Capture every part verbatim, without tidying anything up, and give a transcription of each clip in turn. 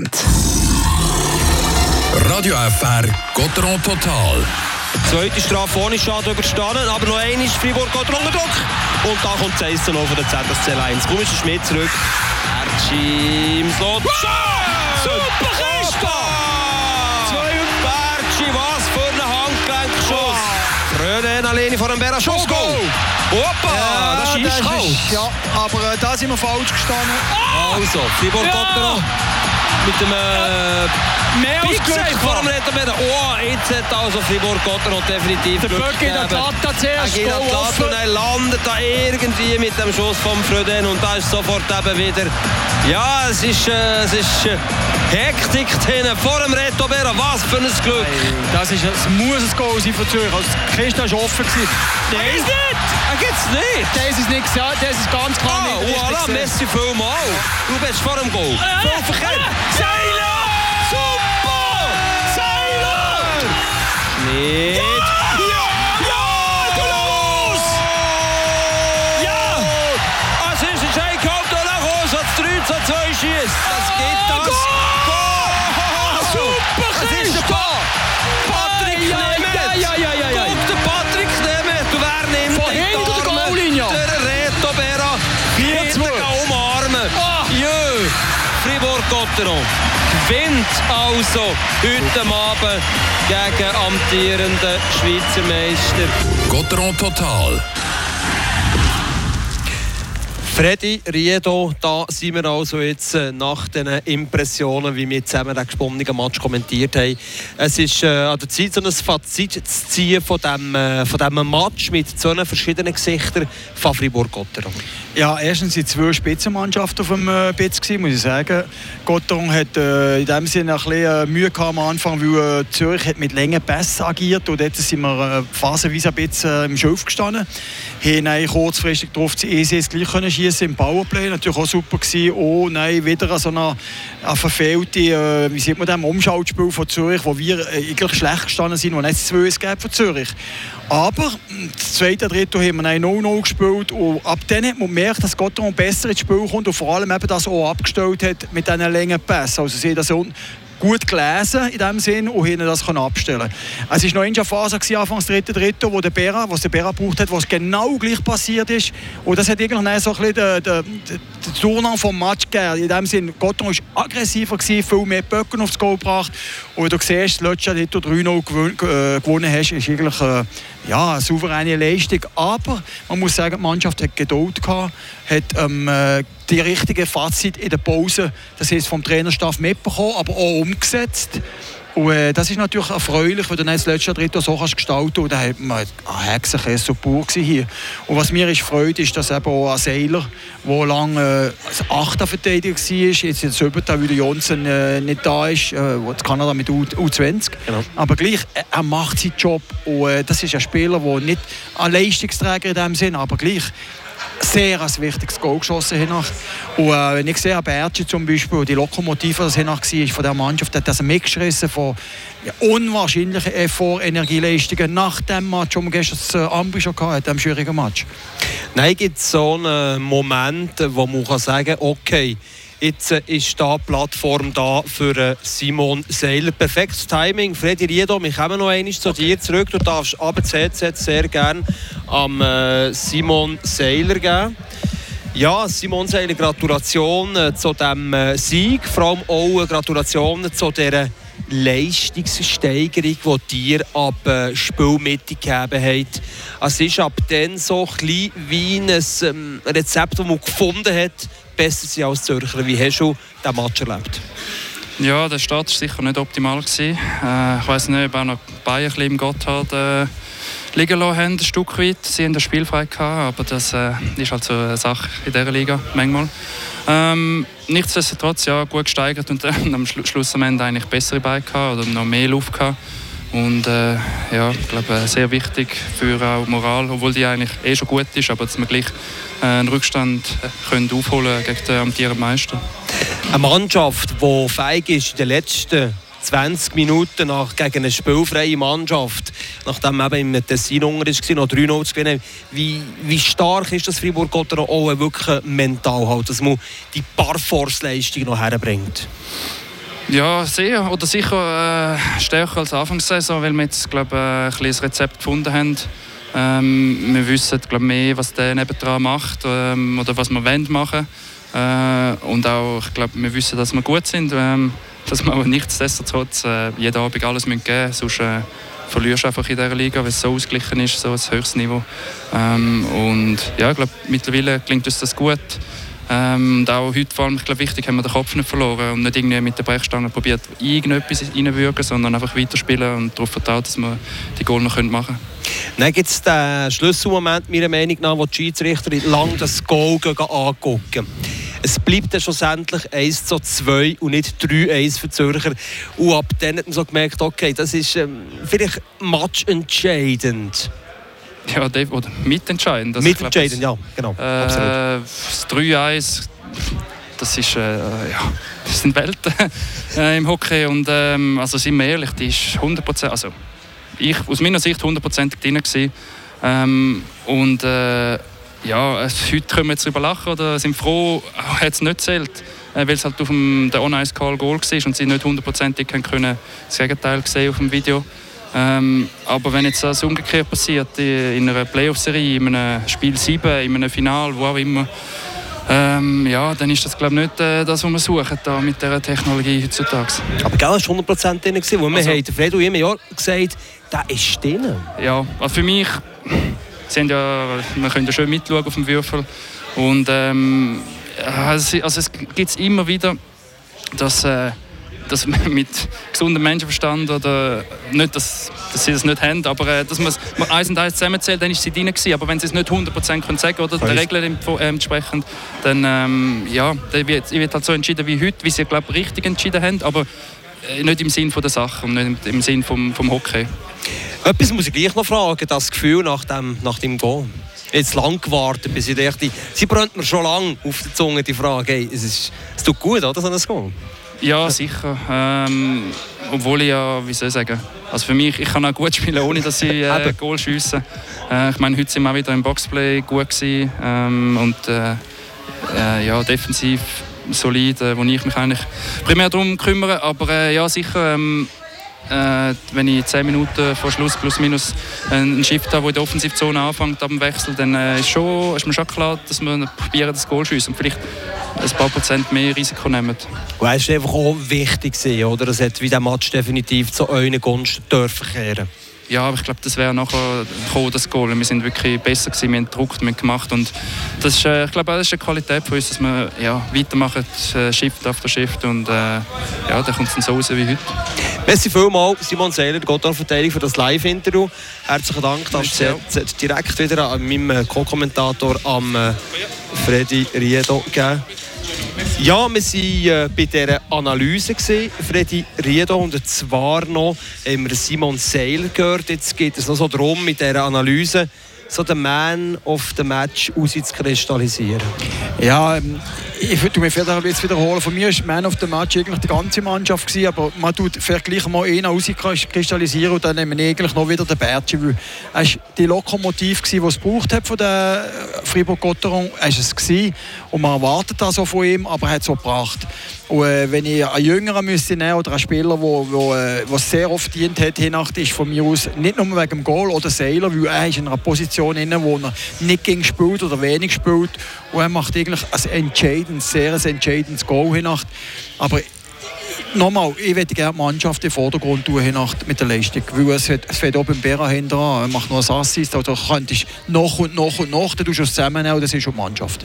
Prozent. Radio F R Gotteron Total. Zweite Strafe ohne Schaden überstanden, aber noch einmal ist Fribourg unter Druck. Und da kommt das eins zu null von der Z S C Lions. Komm, ist der Schmidt zurück. Erci im Slot. Super Kiste! Zwei und Berci, was für ein Handgelenkschuss. Fröden alleine vor dem Berra. Schuss, Goal! Hoppa, ja, das ist eiskalt. Ja, aber äh, da sind wir falsch gestanden. Oh. Also, Fribourg Gotteron. Mit dem äh, mehr als Glück vor dem Retter. Oh, jetzt hat also Fribourg Gotteron definitiv der Böck in der Latte zuerst. Er geht an die Latte und er landet da irgendwie mit dem Schuss vom Fröden und da ist sofort eben wieder, ja, es ist, äh, es ist äh, Hektik hinten vor dem Reto Berra. Was für ein Glück. Das, ist, das muss ein Goal sein von Zürich. Also, die Kiste war offen. Nein, er ist nicht. Er gibt es nicht. Das ist nichts, ja, das ist ganz klar ah, nicht. Voilà, merci vielmal. Du bist vor dem Goal. Voll verkehrt. Seiler! Super! Seiler! Nicht. Ja! Ja! Ja! Du los! Ja! Es ist ein Scheikholt und nach Hause hat drei zu zwei schießt. Das geht das. Goal! Super! Es ist der Pa. Patrick Nemeth. Ja, ja, ja, ja. Guck, der Patrick Nemeth. Du wer nimmt von hinter der Goallinie. Der Reto Berra. vier zu null. Umarmen. Jö. Fribourg Gotteron gewinnt also heute Abend gegen amtierenden Schweizer Meister. Gotteron Total. Freddy Riedo, da sind wir also jetzt nach den Impressionen, wie wir zusammen den gesponnenen Match kommentiert haben. Es ist äh, an der Zeit, so ein Fazit zu ziehen von diesem äh, von diesem Match mit so verschiedenen Gesichtern von Fribourg Gotteron. Ja, erstens waren zwei Spitzenmannschaften auf dem äh, Pitz, muss ich sagen. Gotteron hat äh, in dem Sinne ein bisschen äh, Mühe gehabt am Anfang, weil äh, Zürich hat mit langen Pässen agiert und jetzt sind wir äh, phasenweise ein bisschen äh, im Schilf gestanden. Haben eigentlich kurzfristig darauf das E C S gleich können schießen im Powerplay, natürlich auch super gewesen. Oh nein, wieder so eine, eine verfehlte, äh, wie sieht man das, Umschaltspiel von Zürich, wo wir äh, eigentlich schlecht gestanden sind, wo nicht zwei es gab von Zürich. Aber das zweite Drittel haben wir null null gespielt und ab dann hat man gemerkt, dass Gotteron besser ins Spiel kommt und vor allem eben das auch abgestellt hat mit diesen langen Pässen. Also sie haben das gut gelesen in dem Sinn und haben das abstellen. Es war noch eine Phase Anfang des dritten Drittel, wo der Berra, was der Berra gebraucht hat, was genau gleich passiert ist. Und das hat eigentlich so ein bisschen den, den, den Tournant vom Match gegeben. In dem Sinn, Gotteron war aggressiver gewesen, viel mehr Böcken aufs Goal gebracht. Und du siehst, das letzte Drittel drei null gewonnen hast, ist eigentlich äh, ja, eine souveräne Leistung. Aber man muss sagen, die Mannschaft hat Geduld gehabt, hat ähm, die richtige Fazit in der Pause, das heißt vom Trainerstab mitbekommen, aber auch umgesetzt. Und äh, das ist natürlich erfreulich, wenn du das letzte Drittel so kannst gestalten und da hat man ein Hexenkäse so pur hier. Und was mir ist freut, ist, dass eben auch ein Seiler, der lange äh, achter Verteidiger war, jetzt jetzt über weil Johnson äh, nicht da ist, äh, in Kanada mit U zwanzig. Genau. Aber gleich, äh, er macht seinen Job und äh, das ist ein Spieler, der nicht ein Leistungsträger in dem Sinn, aber gleich sehr ein wichtiges Goal geschossen hat. Und äh, wenn ich sehe, Berci zum Beispiel, die Lokomotive, das war von dieser Mannschaft, hat das mitgeschrissen von ja, unwahrscheinlichen Effort, Energieleistungen nach dem Match, den wir gestern das äh, Ambi schon hatten, diesem schwierigen Match. Nein, gibt es so einen Moment, wo man kann sagen kann, okay, jetzt ist da die Plattform da für Simon Seiler. Perfektes Timing. Freddy Riedo, wir kommen noch einmal zu dir zurück. Du darfst aber das Headset sehr gerne am äh, Simon Seiler geben. Ja, Simon Seiler, Gratulation äh, zu diesem äh, Sieg. Vor allem auch äh, Gratulation zu dieser Leistungssteigerung, die dir ab äh, Spielmitte gegeben hat. Es ist ab dann so klein wie ein ähm, Rezept, das man gefunden hat, besser sein als Zürcher. Wie hast du diesen Match erlebt? Ja, der Start war sicher nicht optimal. Äh, ich weiss nicht, ob auch noch Bayern ein im Gotthard äh, liegen lassen haben, ein Stück weit. Sie haben das Spiel frei gehabt, aber das äh, ist halt so eine Sache in dieser Liga manchmal. Ähm, nichtsdestotrotz ja, gut gesteigert und dann am Schluss am Ende eigentlich bessere Beine gehabt oder noch mehr Luft gehabt. Und äh, ja, ich glaube, sehr wichtig für auch Moral, obwohl die eigentlich eh schon gut ist, aber dass wir gleich äh, einen Rückstand können aufholen gegen den amtierenden Meister. Eine Mannschaft, die feig ist in den letzten zwanzig Minuten nach, gegen eine spielfreie Mannschaft, nachdem eben im Tessin unter war, noch drei null zu gewinnen. Wie, wie stark ist das Fribourg Gotteron auch wirklich mental, halt, dass man die Parforce-Leistung noch herbringt? Ja, sehr. Oder sicher äh, stärker als Anfangssaison, weil wir jetzt, glaube ich, ein kleines Rezept gefunden haben. Ähm, wir wissen, glaube mehr, was der nebendran macht ähm, oder was wir wollen machen. Äh, und auch, ich glaube, wir wissen, dass wir gut sind, ähm, dass wir aber nichtsdestotrotz äh, jeden Abend alles geben müssen, sonst äh, verlierst du einfach in dieser Liga, weil es so ausgeglichen ist, so ein höchstes Niveau. Ähm, und ja, ich glaube, mittlerweile klingt uns das gut. Ähm, und auch heute vor allem, ich glaube, wichtig, haben wir den Kopf nicht verloren und nicht irgendwie mit der Brechstange probiert, irgendetwas reinwürgen, sondern einfach weiterspielen und darauf vertrauen, dass wir die Goal noch machen können. Dann gibt es den Schlüsselmoment, meiner Meinung nach, wo die Schiedsrichter lang das Goal angucken. Es bleibt dann schlussendlich eins zu zwei und nicht drei eins für die Zürcher. Und ab dann hat man so gemerkt, okay, das ist ähm, vielleicht matchentscheidend. Ja, oder mitentscheidend. Also mitentscheidend, ja, genau. Äh, absolut. Das drei eins, das, ist, äh, ja, das sind Welten äh, im Hockey. Und ähm, also sind wir ehrlich, die ist hundert Prozent, also ich, aus meiner Sicht hundert Prozent drin gewesen. Ähm, und äh, ja, heute können wir jetzt darüber lachen oder sind froh, hat es nicht zählt, äh, weil es halt auf dem On-Ice-Call-Goal war und sie nicht hundertprozentig können das Gegenteil sehen auf dem Video. Ähm, aber wenn jetzt das umgekehrt passiert, in einer Playoff-Serie, in einem Spiel sieben, in einem Final, wo auch immer, ähm, ja, dann ist das, glaube ich, nicht äh, das, was wir suchen da mit dieser Technologie heutzutage. Aber genau, das war hundert Prozent drin, weil wir also, haben Fred und immer ja gesagt, der ist drin. Ja, also für mich, sie haben ja, wir können ja schön mitschauen auf dem Würfel. Und ähm, also, also es gibt immer wieder, dass äh, dass mit gesundem Menschenverstand oder nicht, dass, dass sie das nicht haben, aber äh, dass man eins und eins zusammenzählt, dann ist sie drin gewesen. Aber wenn sie es nicht hundert Prozent können sagen oder der Regel entsprechend, dann ähm, ja, dann wird, wird halt so entschieden wie heute, wie sie glaube richtig entschieden haben, aber äh, nicht im Sinn von der Sache und nicht im Sinn vom, vom Hockey. Etwas muss ich gleich noch fragen, das Gefühl nach dem, nach dem Goal. Jetzt lang gewartet, bis ich dachte, sie brennt mir schon lange auf der Zunge die Frage, hey, es, ist, es tut gut, oder, so ein Goal? Ja, sicher. Ähm, obwohl ich ja, wie soll ich sagen, also für mich, ich kann auch gut spielen, ohne dass ich äh, Goal schiesse. Äh, ich meine, heute sind wir auch wieder im Boxplay gut gewesen, ähm, und äh, äh, ja, defensiv solid, äh, wo ich mich eigentlich primär darum kümmere. Aber äh, ja, sicher, ähm, äh, wenn ich zehn Minuten vor Schluss plus minus einen Shift habe, der in der Offensivzone anfängt, ab dem Wechsel, dann äh, ist, schon, ist mir schon klar, dass wir probieren, das Goal zu schiessen und vielleicht ein paar Prozent mehr Risiko nehmen. Und es war einfach auch wichtig, oder? Es hat wie der Match definitiv zu euren Gunsten dürfen kehren. Ja, aber ich glaube, das wäre nachher gekommen, das Goal. Wir sind wirklich besser gewesen, wir haben gedruckt, wir haben gemacht und das ist, äh, ich glaube, das ist eine Qualität von uns, dass wir ja, weitermachen, äh, Shift after Shift und äh, ja, dann kommt es dann so raus wie heute. Merci vielmals, Simon Seiler, Gotthard-Verteidiger, für das Live-Interview. Herzlichen Dank, das hat direkt wieder an meinem Co-Kommentator, am äh, Freddy Riedo, gegeben. Ja, wir waren äh, bei dieser Analyse, gewesen, Freddy Riedo, und zwar noch haben wir Simon Seiler gehört. Jetzt geht es noch so darum, mit dieser Analyse so den Man of the Match auszukristallisieren. Ja, ich würde mich jetzt wiederholen. Von mir war Man of the Match eigentlich die ganze Mannschaft gewesen, aber man tut vielleicht gleich mal einen auskristallisieren und dann nehmen wir eigentlich noch wieder den Bertschi. Er war die Lokomotive, die es gebraucht hat von der Fribourg-Gotteron. Er war es gewesen, und man erwartet das auch von ihm, aber er hat es auch gebracht. Und äh, wenn ich einen Jüngeren müsste nehmen oder einen Spieler, der wo, wo, äh, sehr oft dient hat, Hinacht, ist von mir aus nicht nur wegen dem Goal oder Seiler, weil er ist in einer Position inne, wo er nicht gegen spielt oder wenig spielt. Und er macht eigentlich ein entscheidendes, sehr ein entscheidendes Goal Hinacht. Aber nochmal, ich möchte gerne die Mannschaft in den Vordergrund tun Hinacht mit der Leistung, weil es, hat, es fällt auch beim Bera hinten an, er macht noch ein Assist, oder könntest noch und noch und noch, dann tust du es zusammennehmen, das ist schon die Mannschaft.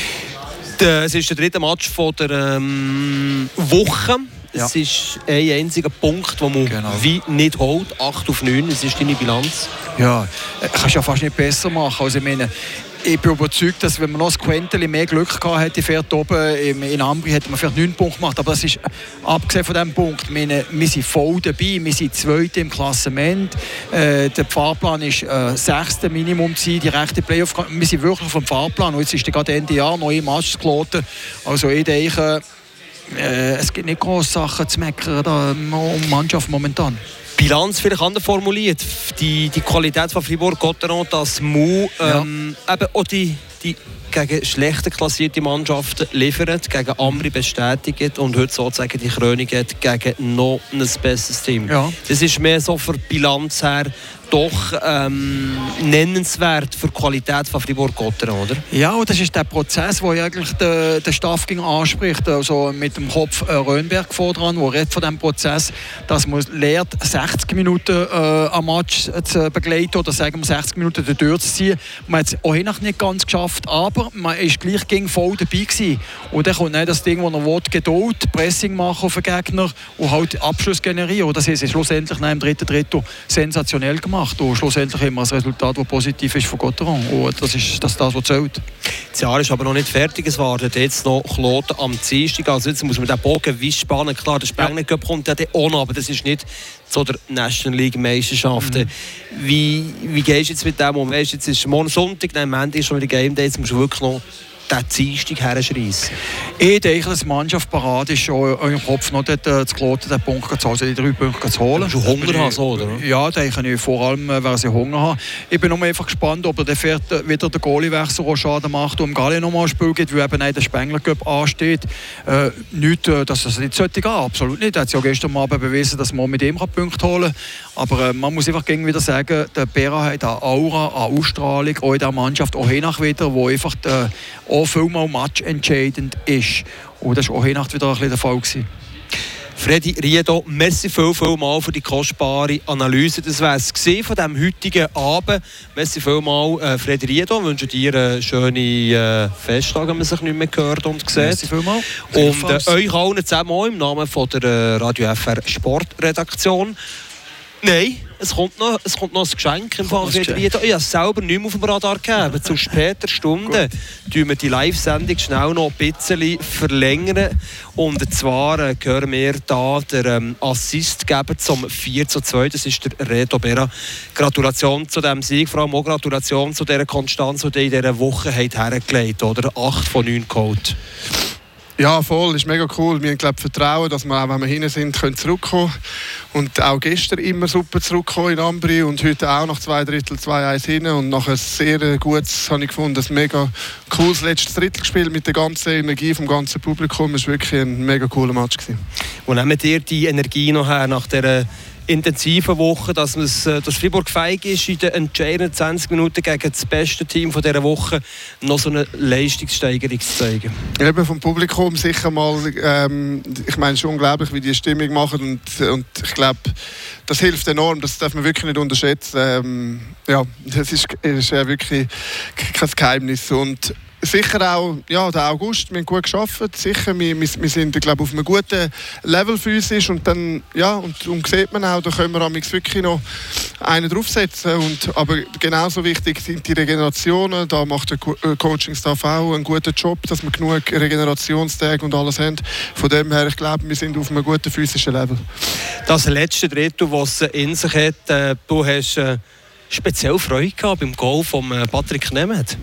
Es ist der dritte Match von der ähm, Woche. Ja. Es ist ein einziger Punkt, den man genau. wie nicht holt. acht auf neun, das ist deine Bilanz. Ja, kannst du ja fast nicht besser machen. Also ich meine, ich bin überzeugt, dass wenn man noch ein Quäntchen mehr Glück gehabt hätte, fährt oben in Ambri, hätte man vielleicht neun Punkte gemacht. Aber das ist, abgesehen von diesem Punkt, meine, wir sind voll dabei, wir sind Zweite im Klassement. Äh, der Fahrplan ist äh, sechste Minimum zu sein, die rechte Playoff. Wir sind wirklich auf dem Fahrplan. Und jetzt ist gerade Ende Jahr neue Matches geloten. Also ich denke, äh, es gibt nicht grosse Sachen zu meckern da, um die Mannschaft momentan. Bilanz vielleicht anders formuliert, die, die Qualität von Fribourg-Gotteron, dass Mu ähm, ja. eben auch die, die gegen schlechter klassierte Mannschaften liefert, gegen andere bestätigt und heute sozusagen die Krönung hat gegen noch ein besseres Team. Ja. Das ist mehr so für die Bilanz her doch ähm, nennenswert für die Qualität von Fribourg-Gotteron, oder? Ja, und das ist der Prozess, den eigentlich der, der Staffing anspricht, also mit dem Kopf äh, Röhnberg voran, der redet von diesem Prozess, dass man lernt, sechzig Minuten äh, am Match zu begleiten oder sagen wir sechzig Minuten durchzuziehen. Man hat es auch noch nicht ganz geschafft, aber man ist gleich gegen voll dabei gewesen. Und dann kommt nicht das Ding, das er will, Geduld, Pressing machen auf den Gegner und halt Abschluss generieren. Und das ist schlussendlich nach dem dritten Drittel sensationell gemacht. Und schlussendlich immer ein Resultat, das positiv ist für Gotteron. Und das ist das, das was zählt. Das Jahr ist aber noch nicht fertig. Es wartet jetzt noch Kloten am Dienstag. Also jetzt muss man den Bogen wie spannen. Klar, der Spengler Cup kommt ja auch noch, aber das ist nicht so der National League Meisterschaft. Mhm. Wie, wie gehst du jetzt mit dem um? Weißt, jetzt ist morgen Sonntag, nein, am Ende ist schon wieder Game Day. Jetzt musst du wirklich noch den Dienstag herschreissen. Ich denke, dass die Mannschaft parat ist, schon im Kopf noch dort, äh, zu Kloten den Punkt zu holen, also die drei Punkte zu holen. Du Hunger hast, oder? Ja, denke ich. Vor allem, äh, wenn sie Hunger haben. Ich bin nur einfach gespannt, ob er dann fährt, äh, wieder den Goalie-Wechsel Schaden macht und im Galli nochmal ein Spiel gibt, weil eben auch der Spengler Cup ansteht. Äh, nicht, äh, dass das nicht sollte gehen, absolut nicht. Er hat ja gestern Abend bewiesen, dass man mit ihm Punkte holen kann. Aber äh, man muss einfach wieder sagen, der Bera hat eine Aura, eine Ausstrahlung, auch in der Mannschaft, auch nach wieder, wo einfach äh, auch vielmal matchentscheidend ist. Und das war auch Nacht wieder ein bisschen der Fall gewesen. Freddy Riedo, merci viel, viel mal für die kostbare Analyse. Das war es von diesem heutigen Abend. Merci viel mal, äh, Freddy Riedo. Ich wünsche dir einen schönen äh, Festtag, wenn man sich nicht mehr gehört und sieht. Merci viel mal. Und äh, euch allen zusammen auch im Namen von der äh, Radio F R Sportredaktion. Nein, es kommt noch, es kommt noch ein Geschenk im Fall. Ich habe es selber nicht mehr auf dem Radar gegeben. Zu später Stunde tun wir die Live-Sendung schnell noch ein bisschen verlängern. Und zwar äh, hören wir da den ähm, Assist geben zum vier zu zwei. Das ist der Reto Bera. Gratulation zu diesem Sieg, vor allem auch Gratulation zu dieser Konstanz, die ihr in dieser Woche hergelegt habt, oder? acht von neun geholt. Ja, voll, ist mega cool. Wir haben, glaube ich, Vertrauen, dass wir auch, wenn wir hinten sind, können zurückkommen. Und auch gestern immer super zurückkommen in Ambri und heute auch nach zwei Drittel zwei eins hinten. Und nach ein sehr gutes, habe ich gefunden, ein mega cooles letztes Drittel gespielt mit der ganzen Energie vom ganzen Publikum. Es war wirklich ein mega cooler Match gewesen. Wo nehmt ihr die Energie noch her nach dieser intensiven Woche, dass, dass Fribourg fähig ist, in den entscheidenden zwanzig Minuten gegen das beste Team von dieser Woche noch so eine Leistungssteigerung zu zeigen? Eben vom Publikum sicher mal, ähm, ich meine, es ist unglaublich, wie die Stimmung machen und, und ich glaube, das hilft enorm, das darf man wirklich nicht unterschätzen. Ähm, ja, das ist, ist ja wirklich kein Geheimnis. Und sicher auch ja, der August, wir haben gut gearbeitet, sicher, wir, wir, wir sind glaube, auf einem guten Level physisch und dann, ja, und, und sieht man auch, da können wir wirklich noch einen draufsetzen. Und, aber genauso wichtig sind die Regenerationen, da macht der Co- Coaching-Staff auch einen guten Job, dass wir genug Regenerationstage und alles haben. Von dem her, ich glaube, wir sind auf einem guten physischen Level. Das letzte Drittel, was es in sich hat, äh, du hast äh, speziell Freude gehabt beim Goal von äh, Patrick Nemeth.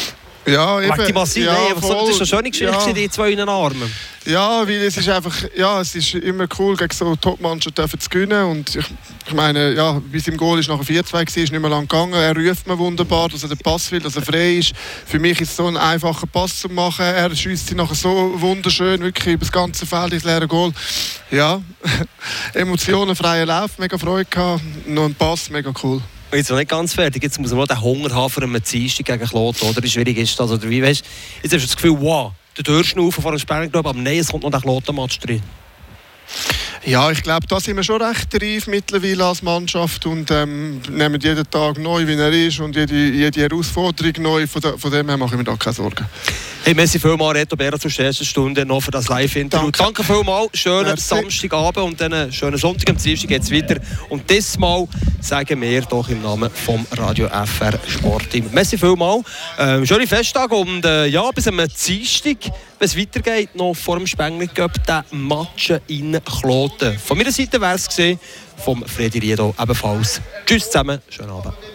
Ja, eben. Die massiv, ja, nein, so, das ist eine schöne Geschichte, ja. Die zwei in den Armen. Ja, weil es ist einfach, ja, es ist immer cool, gegen so Top-Mannschaften zu gewinnen. Und ich, ich meine, ja, bis im Goal ist nachher vier zwei gewesen, ist nicht mehr lang gegangen. Er ruft mir wunderbar, dass er den Pass will, dass er frei ist. Für mich ist es so ein einfacher Pass zu machen. Er schießt sie nachher so wunderschön, wirklich über das ganze Feld ins leere Goal. Ja, Emotionen, freier Lauf, mega Freude gehabt. Noch ein Pass, mega cool. Jetzt noch nicht ganz fertig, jetzt muss man noch den Hunger haben für einen Dienstag gegen Kloten, oder? Wie schwierig ist das? Oder wie, weißt, jetzt hast du das Gefühl, wow, der Durchschnaufen von einem Spengler, aber nein, es kommt noch der Kloten-Match drin. Ja, ich glaube, da sind wir schon recht reif mittlerweile als Mannschaft und ähm, nehmen jeden Tag neu, wie er ist und jede, jede Herausforderung neu. Von, de, von dem her mache ich mir da keine Sorgen. Hey, merci vielmals, Reto Bera, zur ersten Stunde noch für das Live-Interview. Danke, Danke vielmals, schönen merci. Samstagabend und dann schönen Sonntag. Am Dienstag geht es weiter. Und dieses Mal sagen wir doch im Namen vom Radio F R Sportteam. Merci vielmals, ähm, schöne Festtag und äh, ja, bis am Dienstag, wenn es weitergeht, noch vor dem Spengler Cup, der Match in Kloten. Von meiner Seite wäre es gesehen, vom Freddy Riedo ebenfalls. Tschüss zusammen, schönen Abend.